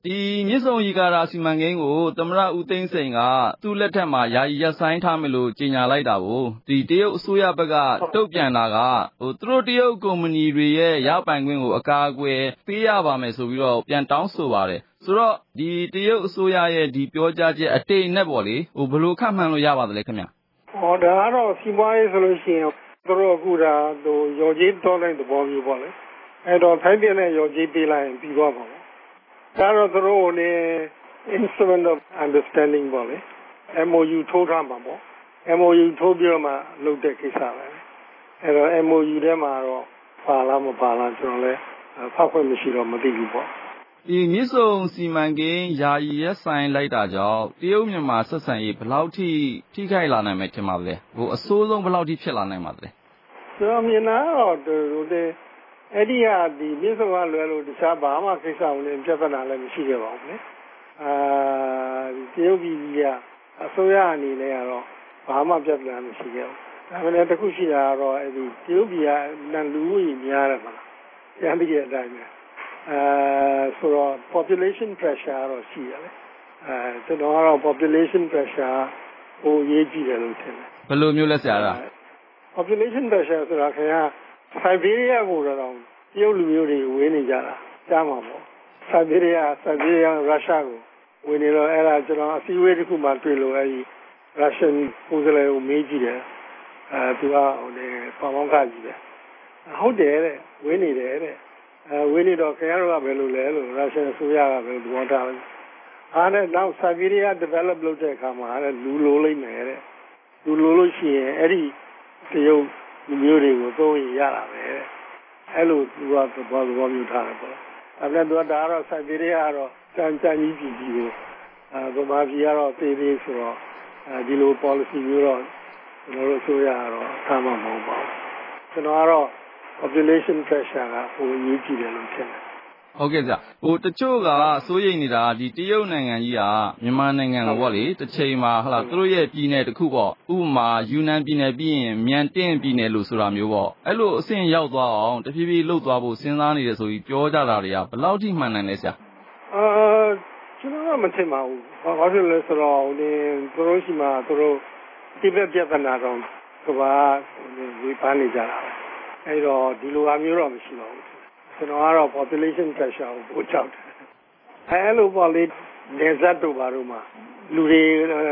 ဒီမြစ်ဆုံရေကာတာစီမံကိန်းကိုသမ္မတဦးသိန်းစိန်ကသူ့လက်ထက်မှာယာယီရပ်ဆိုင်းထားမယ်လို့ကြေညာလိုက်တာကိုဒီတရုတ်အစိုးရဘက်ကတုံ့ပြန်တာကသူတို့တရုတ်ကုမ္ပဏီတွေရဲ့ရပိုင်ခွင့်ကိုအကာအကွယ်ပေးရပါမယ်ဆိုပြီးတော့ပြန်တောင်းဆိုပါတယ်ဆိုတော့ဒီတရုတ်အစိုးရရဲ့ဒီပြောကြားချက်အတိတ်နဲ့ပေါ့လေဘယ်လိုခန့်မှန်းလို့ရပါသလဲခင်ဗျဒါကတော့စီးပွားရေးဆိုလို့ရှိရင်သူတို့အခုဒါရော်ကြီးတောင်းတဲ့သဘောမျိုးပေါ့လေအဲ့တော့ထိုင်းပြည်နဲ့ရော်ကြီးပေးလိုက်ရင်ပြီးသွားပါမယ်ဒါတော့သူတို့နေ instrument of understanding ပေါ့လေ MOU ထိုးထားမှာပေါ့ MOU ထိုးပြီးတော့မှလုပ်တဲ့ကိစ္စပဲအဲ့တော့ MOU ထဲမှာတော့ပါလားမပါလားကျွန်တော်လည်းဖောက်ခွင့်မရှိတော့မသိဘူးပေါ့ဒီမြစ်ဆုံစီမံကိန်းယာယီရပ်ဆိုင်လိုက်တာကြောင့်တရုတ်မြန်မာဆက်ဆံရေးဘယ်လောက်ထိခိုက်လာနိုင်မယ်ထင်ပါသလဲအဆိုးဆုံးဘယ်လောက်ထိဖြစ်လာနိုင်ပါသလဲကျွန်တော်မြင်တာတော့အဲ့ဒီဟာဒီမြစ်ဆုံကလွယ်လို့တခြားဘာမှကိစ္စဝင်ပြဿနာလည်းမရှိခဲ့ပါဘူးလေတရုတ်ပြည်ကြီးကအစိုးရအနေနဲ့ကတော့ဘာမှပြဿနာမရှိခဲ့ဘူးဒါပေမဲ့တခုရှိတာကတော့အဲ့ဒီတရုတ်ပြည်ကလူဦးရေများတယ်မလားပြန်ပြီးတဲ့အတိုင်းပဲဆိုတော့ population pressure တော့ရှိရတယ်ကျွန်တော်ကတော့ population pressure ကိုရေးကြည့်တယ်လို့ထင်တယ်ဘယ်လိုမျိုးလဲဆရာလား population pressure ဆိုတာခင်ဗျာSiberia ကိုတော့တရုတ်လူမျိုးတွေဝေးနေကြတာကြားမှာပေါ့ Siberia ရုရှားကိုဝေးနေတော့အဲ့ဒါကျွန်တော်အစည်းအဝေးတစ်ခုမှတွေ့လို့အဲ့ဒီ Russian ကိုယ်စားလှယ်ကိုမေးကြည့်တယ်သူကပေါမောင်းခကြီးပဲဟုတ်တယ်တဲ့ဝေးနေတယ်တဲ့ဝေးနေတော့ခင်ဗျားတို့ကဘယ်လိုလဲလို့ Russian အစိုးရကဘယ်လိုသဘောထားလဲအားနဲ့နောက် Siberia develop လုပ်တဲ့အခါမှာအဲ့လူလိုလိမ့်မယ်တဲ့လူလိုလို့ရှိရင်အဲ့ဒီတရုတ်လူမျိုးတွေကိုသုံးရတာပဲအဲ့လိုသူကသဘောမျိုးထားတယ်ပေါ့အဲ့ဒါတော့ဒါကတော့ Siberia ကတော့စံကြီးပြည်ကိုဗမာပြည်ကတော့သေးသေးဆိုတော့ဒီလို policy မျိုးတော့ကျွန်တော်တို့အစိုးရကတော့ထားမှာမဟုတ်ပါဘူးကျွန်တော်ကတော့ population pressure ကဟိုရေးကြည့်တယ်လို့ထင်တယ်ဟုတ်ကဲ့ဗျတချို့ကစိုးရိမ်နေတာဒီတရုတ်နိုင်ငံကြီးကမြန်မာနိုင်ငံကိုပေါ့လေတစ်ချိန်မှာသူတို့ရဲ့ပြည်နယ်တစ်ခုပေါ့ဥပမာယူနန်ပြည်နယ်ပြီးရင်မြန်တင်းပြည်နယ်လို့ဆိုတာမျိုးပေါ့အဲ့လိုအဆင့်ရောက်သွားအောင်တဖြည်းဖြည်းလှုပ်သွားဖို့စဉ်းစားနေတယ်ဆိုပြီးပြောကြတာတွေကဘယ်လောက်ထိမှန်နိုင်လဲဆရာကျွန်တော်ကမထင်ပါဘူးဘာဖြစ်လဲဆိုတော့သူတို့ရှိမှသူတို့တိဘက်ပြဿနာတော့ကဘာဝေဖန်နေကြတာအဲ့တော့ဒီလိုအမျိုးတော့မရှိပါဘူးကျွန်တော်ကတော့ population pressure ကိုပို့ချတယ်အဲ့လိုပေါ့လေနေဇတ်တို့ဘာလို့မှလူတွေ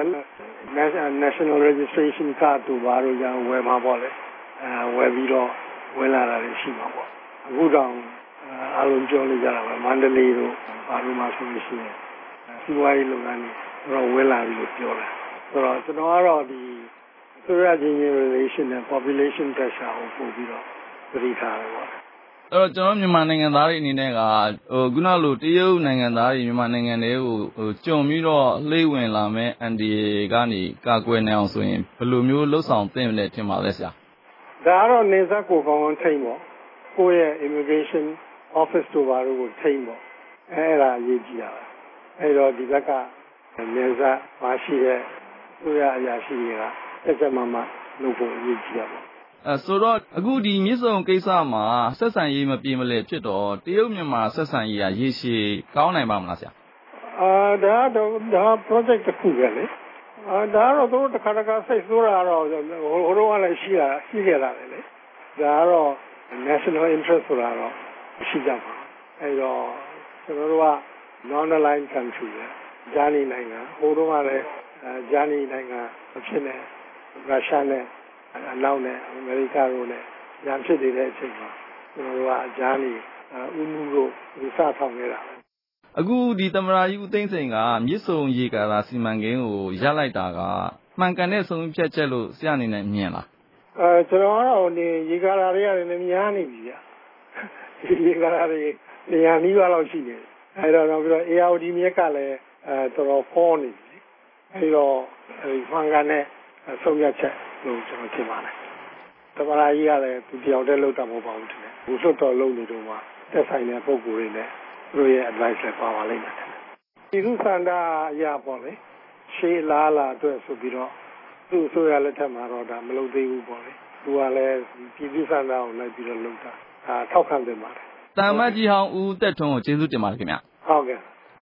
national registration card တို့ဘာလို့ကြောင်းဝယ်မှာပေါ့လေဝယ်ပြီးတော့ဝင်လာတာရှိမှာပေါ့အခုတော့အားလုံးပြောနေကြတာပဲမန္တလေးတို့ဘာလို့မှဆိုလို့ရှိရင်စီးပွားရေးလုပ်ငန်းတွေတော့ဝင်လာပြီလို့ပြောတယ်ဆိုတော့ကျွန်တော်ကတော့ဒီဆိုရချင်း relation နဲ့ population pressure ကိုပို့ပြီးတော့သတိထားတယ်ပေါ့အဲ့တော့ကျွန်တော်မြန်မာနိုင်ငံသားတွေအနေနဲ့ကခုနလိုတရုတ်နိုင်ငံသားတွေမြန်မာနိုင်ငံတွေကိုကြုံပြီးတော့လှည့်ဝင်လာမဲ့အန်ဒီကနေကာကွယ်နိုင်အောင်ဆိုရင်ဘယ်လိုမျိုးလှုပ်ဆောင်သင့်လဲထင်ပါလဲဆရာဒါကတော့နေဆက်ကိုကောင်းကောင်းထိမ့်ပေါ့ကိုယ့်ရဲ့ immigration office တို့ဘာလို့ကိုထိမ့်ပေါ့အဲ့ဒါအရေးကြီးတာပဲအဲ့တော့ဒီဘက်ကနေဆက်မရှိတဲ့ကိုယ့်ရဲ့အရာရှိတွေကစက်မလုပ်ဖို့အရေးကြီးတာပေါ့ဆိုတော့အခုဒီမြစ်ဆုံကိစ္စမှာဆက်ဆံရေးမပြေမလည်ဖြစ်တော့တရုတ်မြန်မာဆက်ဆံရေးရေရှည်ကောင်းနိုင်ပါမလားဆရာဒါ project တစ်ခုပဲလေဒါတော့သူတို့တစ်ခါစိတ်ဆိုးတာတော့ဟိုတော့လည်းရှိခဲ့တာလေဒါကတော့ national interest ဆိုတာတော့ရှိကြပါအဲ့တော့ကျွန်တော်တို့က non-aligned country ပဲဂျာနီနိုင်ငံဟိုတော့လည်းဂျာနီနိုင်ငံအဖြစ်နဲ့ရုရှားနဲ့အနောက်နဲ့အမေရိကတို့နဲ့ညံဖြစ်နေတဲ့အချိန်မှာကျွန်တော်တို့ကဂျာနီဥမှုတို့ဝိစထောင်နေတာအခုဒီသမ္မတကြီးဦးသိန်းစိန်ကမြစ်ဆုံရေကာတာစီမံကိန်းကိုရပ်လိုက်တာကမှန်ကန်တဲ့ဆုံးဖြတ်ချက်လို့ဆရာအနေနဲ့မြင်လားကျွန်တော်ကတော့ရေကာတာတွေကလည်းများနေပြီဗျရေကာတာတွေနေရာနီးပါးလောက်ရှိနေတယ်အဲ့တော့ပြီးတော့ ARD မြက်ကလည်းတော်တော်ပေါ်နေပြီအဲ့တော့မှန်ကန်တဲ့ဆုံးဖြတ်ချက်လို့ကျွန်တော်ထင်ပါတယ်သမ္မတကြီးကလည်းသူတယောက်တည်းလုပ်တာမဟုတ်ပါဘူးထင်တယ်ဘူးစွတ်တော်လုပ်နေတော့မှသက်ဆိုင်တဲ့ပုံကိုယ်တွေနဲ့သူတို့ရဲ့ advice လည်းပါပါလိမ့်မယ်ပြည်သူ့စံတာအရာပေါ့လေရှေးလာအတွက်ဆိုပြီးတော့သူ့ဆိုရလက်ထက်မှာတော့ဒါမလုပ်သေးဘူးပေါ့လေသူကလည်းပြည်သူ့စံတာကိုလိုက်ပြီးတော့လုပ်တာထောက်ခံတယ်ပါတယ်တာမတ်ကြီးဟောင်းဦးသက်ထွန်းကိုကျေးဇူးတင်ပါတယ်ခင်ဗျဟုတ်ကဲ့